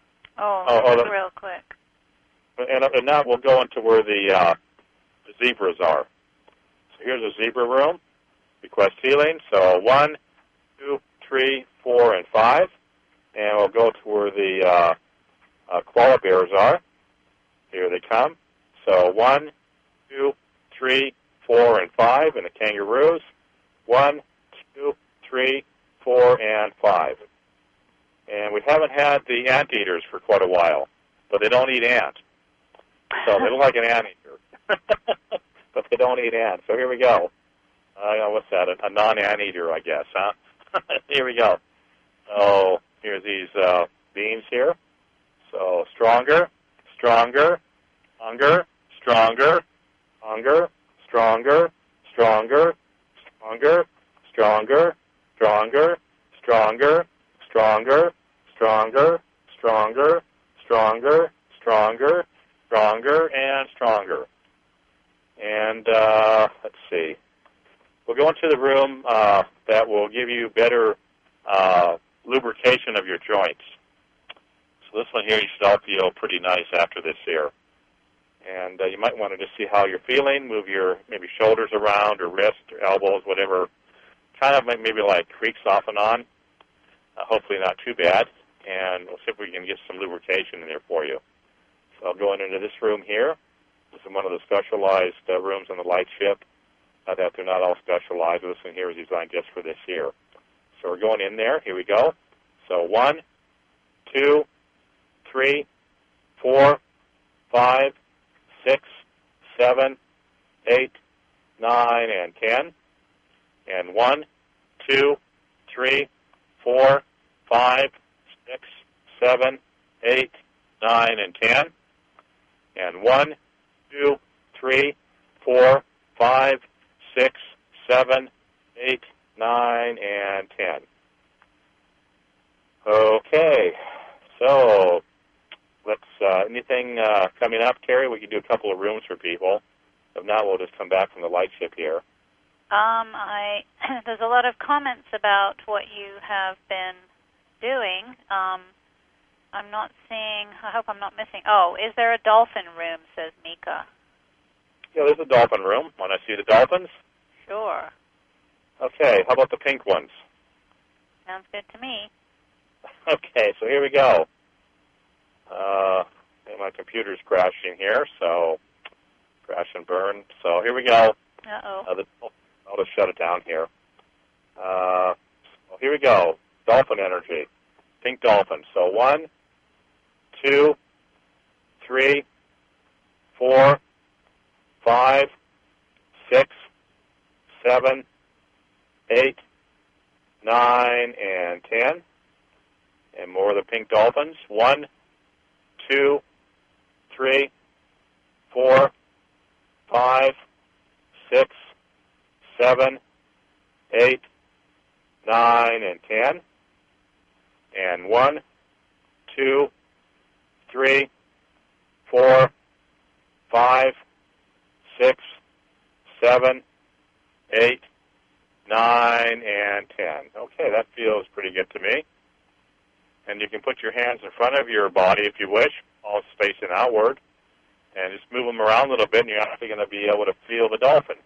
Real quick. And now we'll go into where the zebras are. So here's a zebra room. Request healing. So 1, 2, 3, 4, and 5. And we'll go to where the koala bears are. Here they come. So 1, 2, 3, 4, and 5. And the kangaroos. 1, 2, 3, 4, and 5. And we haven't had the anteaters for quite a while, but they don't eat ants. So they look like an anteater, but they don't eat ants. So here we go. What's that? A non-anteater, I guess, huh? Here we go. Oh, here's these beans here. So stronger, stronger, hunger, stronger, hunger, stronger, stronger, stronger, stronger, stronger, stronger, stronger, stronger, stronger, stronger, stronger, stronger, and stronger. And let's see. We'll go into the room that will give you better lubrication of your joints. So this one here, you should all feel pretty nice after this here. And you might want to just see how you're feeling. Move your maybe shoulders around or wrists or elbows, whatever. Kind of maybe like creaks off and on. Hopefully not too bad. And we'll see if we can get some lubrication in there for you. So I'm going into this room here. This is one of the specialized rooms on the light ship. That they're not all specialized. This one here is designed just for this here. So we're going in there. Here we go. So 1, 2, 3, 4, 5, 6, 7, 8, 9, and 10. And 1, 2, 3, 4, 5, 6, 7, 8, 9, and 10. And 1, 2, 3, 4, 5, 6, 7, 8, 9, and 10. Okay, so let's, anything coming up, Carrie? We can do a couple of rooms for people. If not, we'll just come back from the light ship here. There's a lot of comments about what you have been doing. I'm not seeing, I hope I'm not missing. Oh, is there a dolphin room, says Mika. Yeah, there's a dolphin room. Want to see the dolphins? Sure. Okay, how about the pink ones? Sounds good to me. Okay, so here we go. My computer's crashing here, so crash and burn. So here we go. Uh-oh. I'll just shut it down here. Here we go. Dolphin energy. Pink dolphin. So 1, 2, 3, 4, 5, 6, 7, 8, 9, and 10. And more of the pink dolphins. 1, 2, 3, 4, 5, 6, 7, 8, 9, and 10. And 1, 2, 3, 4, 5, 6, 7, 8, 9, and 10. Okay, that feels pretty good to me. And you can put your hands in front of your body if you wish, all spacing outward, and just move them around a little bit, and you're actually going to be able to feel the dolphins.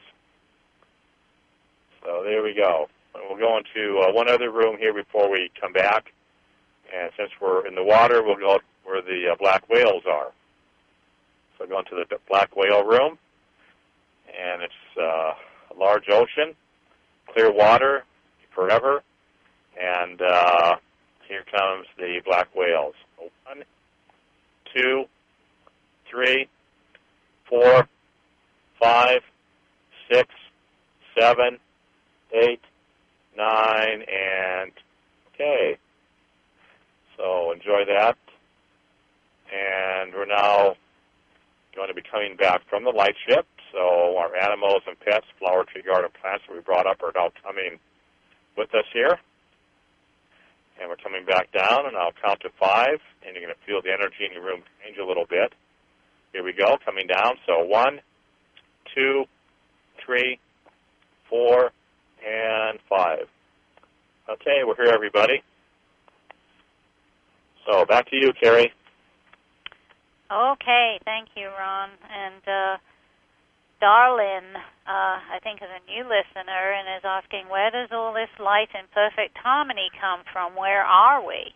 So there we go. And we'll go into one other room here before we come back. And since we're in the water, we'll go where the black whales are. So go into the black whale room, and it's a large ocean, clear water forever, and here comes the black whales. 1, 2, 3, 4, 5, 6, 7, 8, 9, and okay. So enjoy that. And we're now going to be coming back from the light ship. So our animals and pets, flower, tree, garden, plants that we brought up are now coming with us here. And we're coming back down, and I'll count to 5, and you're going to feel the energy in your room change a little bit. Here we go, coming down. So 1, 2, 3, 4, and 5. Okay, we're here, everybody. So back to you, Carrie. Okay, thank you, Ron. And Darlene, I think, is a new listener and is asking, where does all this light and perfect harmony come from? Where are we?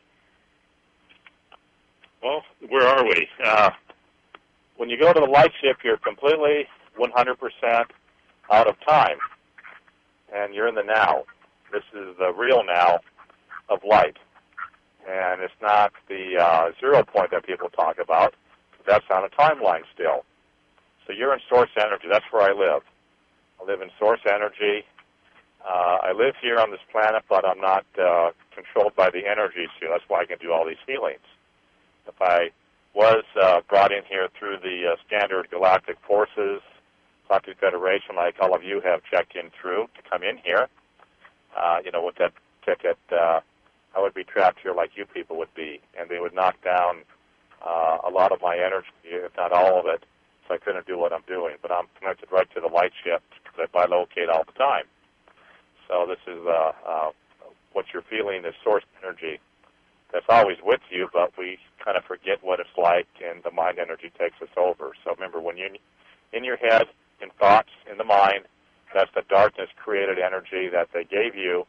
Well, where are we? When you go to the light ship, you're completely 100% out of time, and you're in the now. This is the real now of light, and it's not the 0 point that people talk about. That's on a timeline still. So you're in source energy. That's where I live. I live in source energy. I live here on this planet, but I'm not controlled by the energy, so that's why I can do all these healings. If I was brought in here through the standard galactic forces, Galactic Federation, like all of you have checked in through to come in here, with that ticket, I would be trapped here like you people would be, and they would knock down a lot of my energy, if not all of it, so I couldn't do what I'm doing. But I'm connected right to the light ship that I locate all the time. So this is what you're feeling is source energy. That's always with you, but we kind of forget what it's like, and the mind energy takes us over. So remember, when you're in your head, in thoughts, in the mind, that's the darkness-created energy that they gave you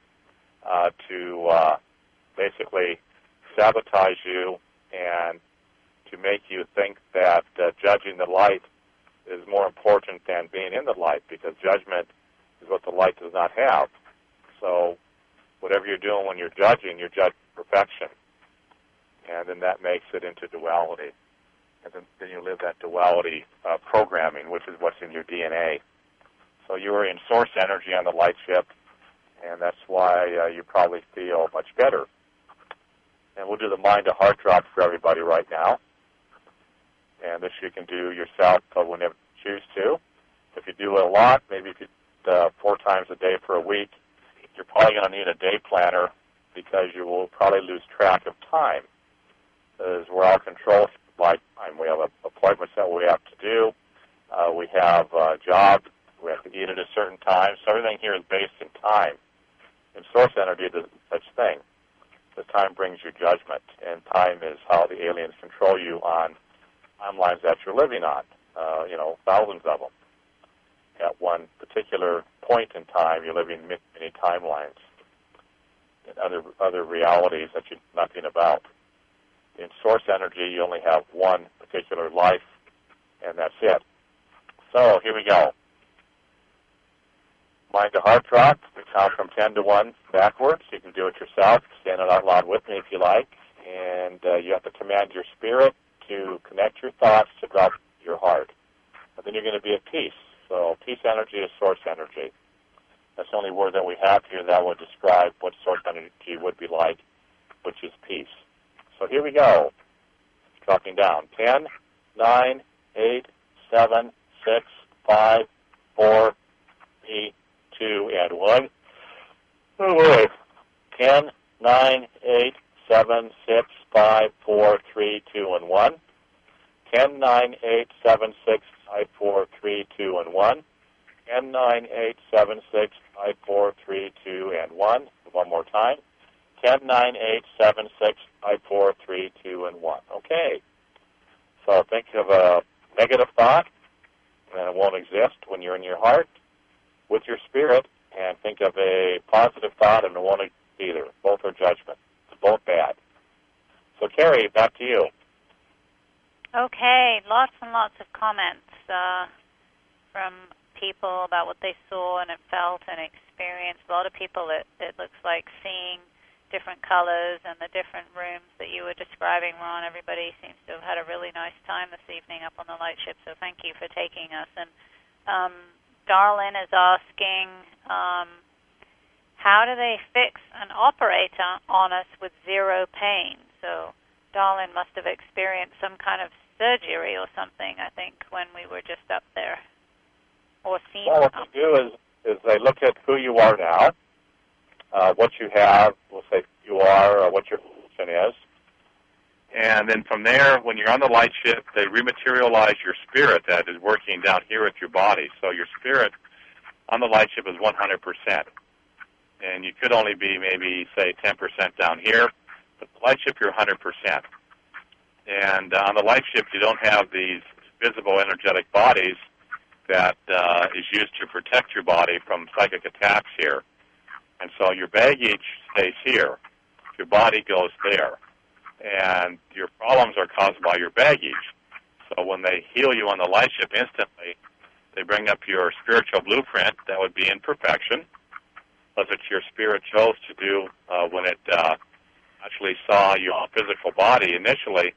to basically sabotage you and to make you think that judging the light is more important than being in the light, because judgment is what the light does not have. So whatever you're doing when you're judging perfection. And then that makes it into duality. And then you live that duality programming, which is what's in your DNA. So you are in source energy on the light ship, and that's why you probably feel much better. And we'll do the mind to heart drop for everybody right now. And this you can do yourself whenever you choose to. If you do it a lot, maybe if you 4 times a day for a week, you're probably going to need a day planner, because you will probably lose track of time. Because we're all controlled by time. We have appointments that we have to do. We have a job. We have to eat at a certain time. So everything here is based in time. In source energy, there's such thing. The time brings you judgment, and time is how the aliens control you on timelines that you're living on, thousands of them. At one particular point in time, you're living many timelines and other realities that you know nothing about. In source energy, you only have one particular life, and that's it. So here we go. Mind to heart drop. We count from 10 to 1 backwards. You can do it yourself. Stand it out loud with me if you like. And you have to command your spirit to connect your thoughts to drop your heart. And then you're going to be at peace. So peace energy is source energy. That's the only word that we have here that would describe what source energy would be like, which is peace. So here we go. Dropping down. 10, 9, 8, 7, 6, 5, 4, 3, 2, and 1. Oh, boy. 10, 9, 8, 7, 6, 5, 4, 3, 2, and 1. 10, 9, 8, 7, 6, 5, 4, 3, 2, and 1. 10, 9, 8, 7, 6, 5, 4, 3, 2, and 1. One more time. 10, 9, 8, 7, 6, 5, 4, 3, 2, and 1. Okay. So think of a negative thought, and it won't exist when you're in your heart with your spirit, and think of a positive thought, and it won't exist either. Both are judgment. It's both bad. So, Carrie, back to you. Okay, lots and lots of comments from people about what they saw and felt and experienced. A lot of people, it looks like, seeing different colors and the different rooms that you were describing, Ron. Everybody seems to have had a really nice time this evening up on the light ship, so thank you for taking us. And Darlene is asking, how do they fix an operator on us with zero pain? So Darlene must have experienced some kind of surgery or something, I think, when we were just up there, or seen. Well, what they do is they look at who you are now, what you have, we'll say you are, or what your function is. And then from there, when you're on the light ship, they rematerialize your spirit that is working down here with your body. So your spirit on the light ship is 100%. And you could only be maybe, say, 10% down here. But the light ship, you're 100%. And on the light ship, you don't have these visible energetic bodies that is used to protect your body from psychic attacks here. And so your baggage stays here. Your body goes there. And your problems are caused by your baggage. So when they heal you on the light ship instantly, they bring up your spiritual blueprint that would be in perfection, as what your spirit chose to do when it actually saw your physical body initially,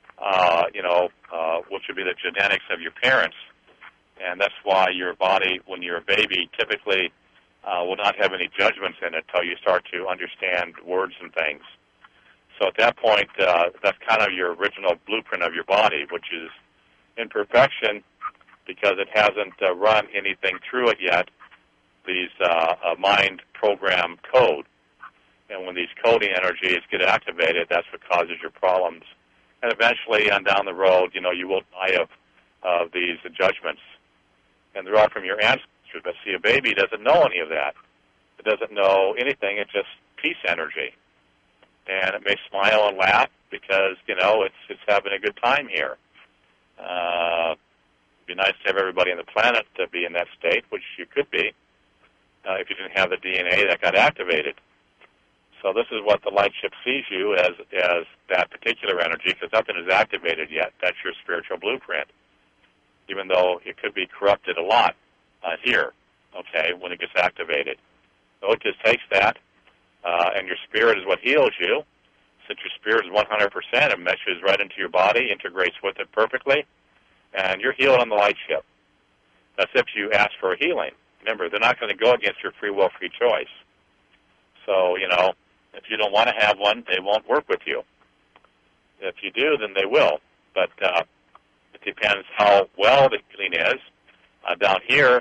which would be the genetics of your parents. And that's why your body, when you're a baby, typically will not have any judgments in it until you start to understand words and things. So at that point, that's kind of your original blueprint of your body, which is in perfection because it hasn't run anything through it yet, these mind program code. And when these coding energies get activated, that's what causes your problems. And eventually, on down the road, you will die of these judgments. And they're all from your ancestors. But see, a baby doesn't know any of that. It doesn't know anything. It's just peace energy. And it may smile and laugh because, it's having a good time here. It'd be nice to have everybody on the planet to be in that state, which you could be, if you didn't have the DNA that got activated. So this is what the light ship sees you as that particular energy, because nothing is activated yet. That's your spiritual blueprint, even though it could be corrupted a lot here, when it gets activated. So it just takes that, and your spirit is what heals you. Since your spirit is 100%, it meshes right into your body, integrates with it perfectly, and you're healed on the light ship. That's if you ask for a healing. Remember, they're not going to go against your free will, free choice. So, if you don't want to have one, they won't work with you. If you do, then they will. But it depends how well the healing is. Down here,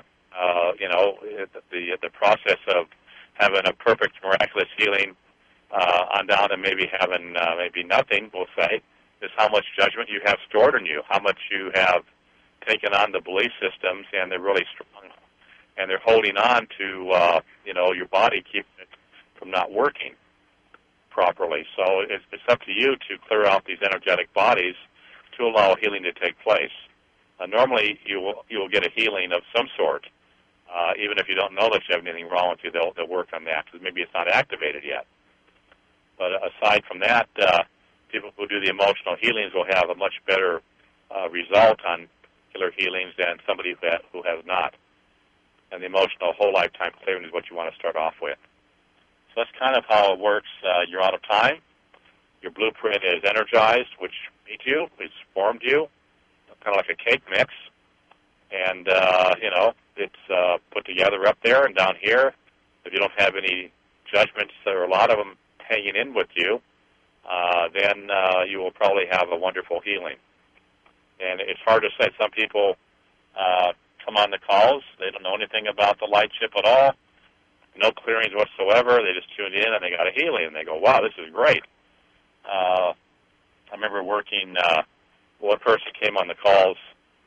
the process of having a perfect, miraculous healing on down to maybe having maybe nothing, we'll say, is how much judgment you have stored in you, how much you have taken on the belief systems, and they're really strong. And they're holding on to, your body, keeping it from not working properly. So it's up to you to clear out these energetic bodies to allow healing to take place. Normally, you will get a healing of some sort. Even if you don't know that you have anything wrong with you, they'll work on that because maybe it's not activated yet. But aside from that, people who do the emotional healings will have a much better result on particular healings than somebody who has not. And the emotional whole lifetime clearing is what you want to start off with. So that's kind of how it works. You're out of time. Your blueprint is energized, which made you, it's formed you, kind of like a cake mix. And, it's put together up there and down here. If you don't have any judgments, there are a lot of them hanging in with you, then you will probably have a wonderful healing. And it's hard to say. Some people come on the calls. They don't know anything about the light ship at all. No clearings whatsoever. They just tuned in and they got a healing. And they go, wow, this is great. I remember working, one person came on the calls,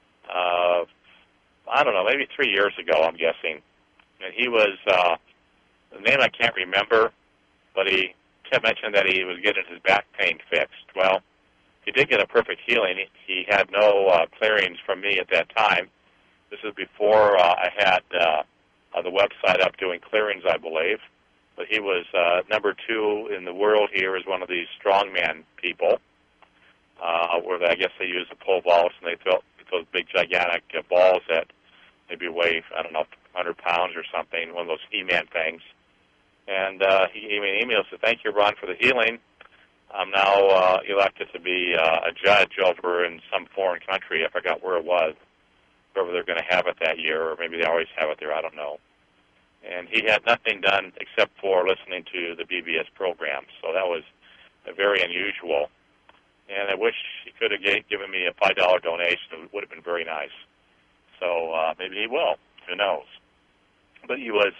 I don't know, maybe 3 years ago, I'm guessing. And he was, the name I can't remember, but he kept mentioning that he was getting his back pain fixed. Well, he did get a perfect healing. He had no clearings from me at that time. This is before I had the website up doing clearings, I believe. But he was number 2 in the world here as one of these strongman people, where I guess they use the pole vaults and they built those big, gigantic balls that maybe weigh, 100 pounds or something, one of those He-Man things. And he gave me an email and said, thank you, Ron, for the healing. I'm now elected to be a judge over in some foreign country. I forgot where it was, wherever they're going to have it that year, or maybe they always have it there, I don't know. And he had nothing done except for listening to the BBS program, so that was very unusual. And I wish he could have given me a $5 donation. It would have been very nice. So maybe he will. Who knows? But he was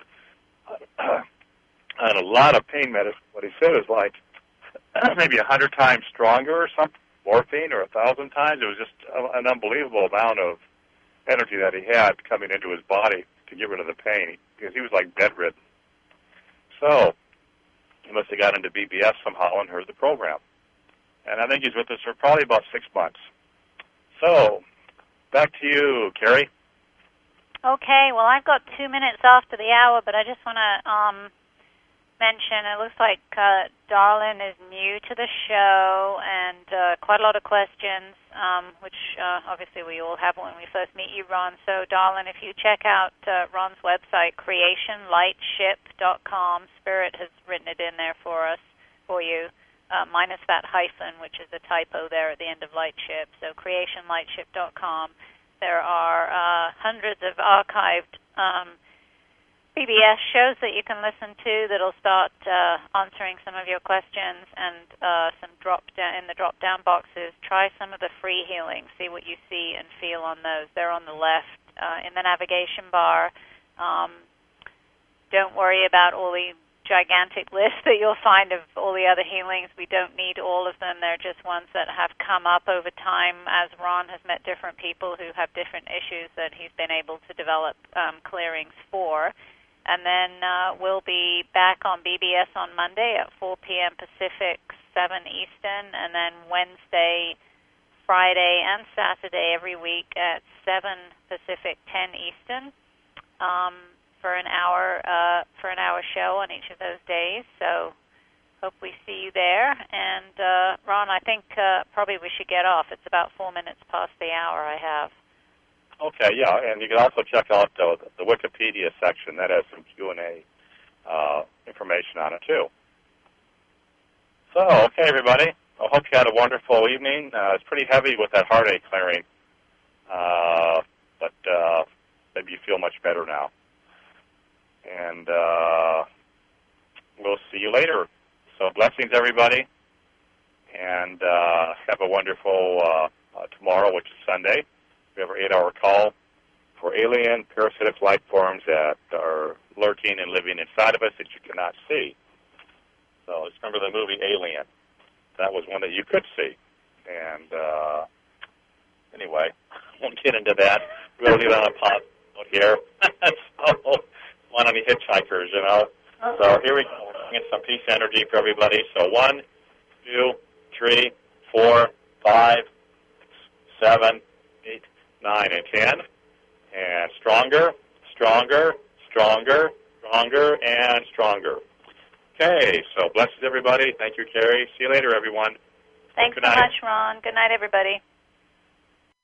on a lot of pain medicine. What he said is like maybe 100 times stronger or something, morphine, or 1,000 times. It was just an unbelievable amount of energy that he had coming into his body to get rid of the pain, because he was like bedridden. So He must have got into BBS somehow and heard the program. And I think he's with us for probably about 6 months. So, back to you, Carrie. Okay, well, I've got 2 minutes after the hour, but I just want to mention, it looks like Darlin is new to the show, and quite a lot of questions, which obviously we all have when we first meet you, Ron. So, Darlin, if you check out Ron's website, creationlightship.com, Spirit has written it in there for you, minus that hyphen, which is a typo there at the end of Lightship. So, creationlightship.com. There are hundreds of archived BBS shows that you can listen to that'll start answering some of your questions, and some in the drop-down boxes. Try some of the free healing. See what you see and feel on those. They're on the left in the navigation bar. Don't worry about all the gigantic list that you'll find of all the other healings. We don't need all of them. They're just ones that have come up over time as Ron has met different people who have different issues that he's been able to develop clearings for. And then we'll be back on BBS on Monday at 4 p.m. Pacific, 7 Eastern, and then Wednesday, Friday, and Saturday every week at 7 Pacific, 10 Eastern. For an hour show on each of those days. So hope we see you there. And Ron, I think probably we should get off. It's about 4 minutes past the hour I have. Okay, yeah, and you can also check out the Wikipedia section. That has some Q&A information on it, too. So, okay, everybody. I hope you had a wonderful evening. It's pretty heavy with that heartache clearing, but maybe you feel much better now. And we'll see you later. So blessings, everybody, and have a wonderful tomorrow, which is Sunday. We have our 8-hour call for alien parasitic life forms that are lurking and living inside of us that you cannot see. So just remember the movie Alien. That was one that you could see. And anyway, won't get into that. We'll leave it on a pause note here. So, one on the hitchhikers, you know. So here we go. We're getting some peace energy for everybody. So 1, 2, 3, 4, 5, 7, 8, 9, and 10. And stronger, stronger, stronger, stronger, and stronger. Okay, so blessings, everybody. Thank you, Carrie. See you later, everyone. Thanks so much, Ron. Good night, everybody.